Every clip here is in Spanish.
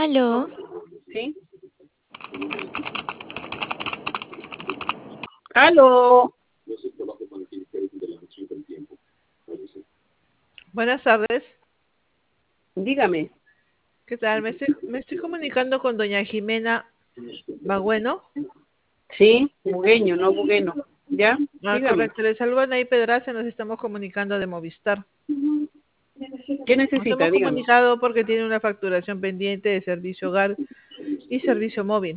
Aló, ¿Sí? ¡Aló! Buenas tardes. Dígame. ¿Qué tal? Me estoy comunicando con doña Jimena Bagüeno. Sí, bugueño, no bugueno. ¿Ya? Ah, Dígame. correcto. Le saludo a Anaí Pedraza. Nos estamos comunicando de Movistar. ¿Qué Nos necesita? hemos Dígame. comunicado porque tiene una facturación pendiente de servicio hogar y servicio móvil.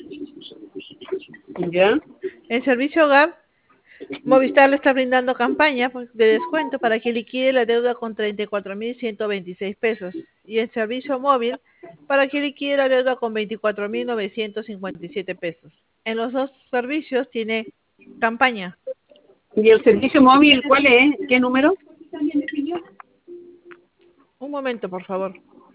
¿Ya? En servicio hogar, Movistar le está brindando campaña de descuento para que liquide la deuda con 34.126 pesos. Y en servicio móvil, para que liquide la deuda con 24.957 pesos. En los dos servicios tiene campaña. ¿Y el servicio móvil cuál es? ¿Qué número? Un momento, por favor.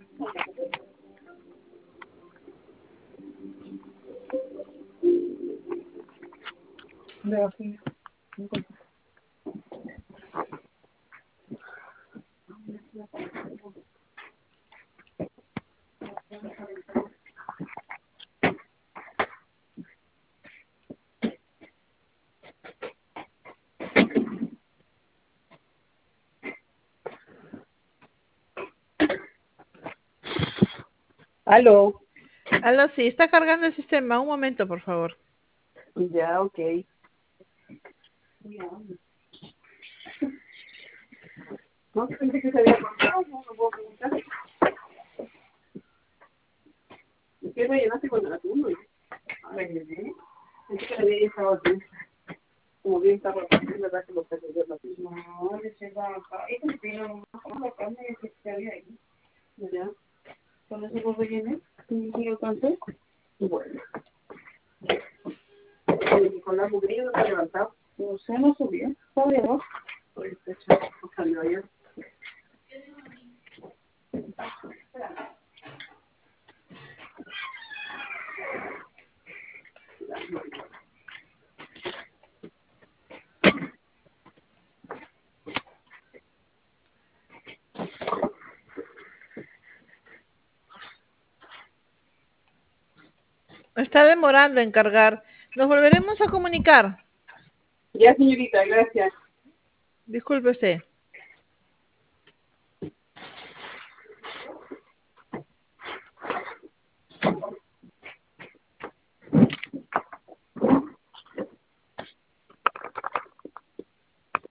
¿Aló? Aló, sí, está cargando el sistema. Un momento, por favor. Ya, ok. No, pensé que se había cortado, no puedo preguntar. ¿Qué rellenaste con la turno? Rellené. Pensé que le había dejado aquí. Como bien está repartido, ¿verdad? Que lo que le dio la turno. No, le lleva acá. Eso me pidieron una carne que había ahí. ¿Ya? Con eso lo rellené. ¿Y lo alcancé? Bueno. Y con la mugría no se ha levantado. No sé, no subió. Está de abajo. Pues salió ayer. Está demorando en cargar. Nos volveremos a comunicar. Ya, señorita, gracias. Disculpe usted.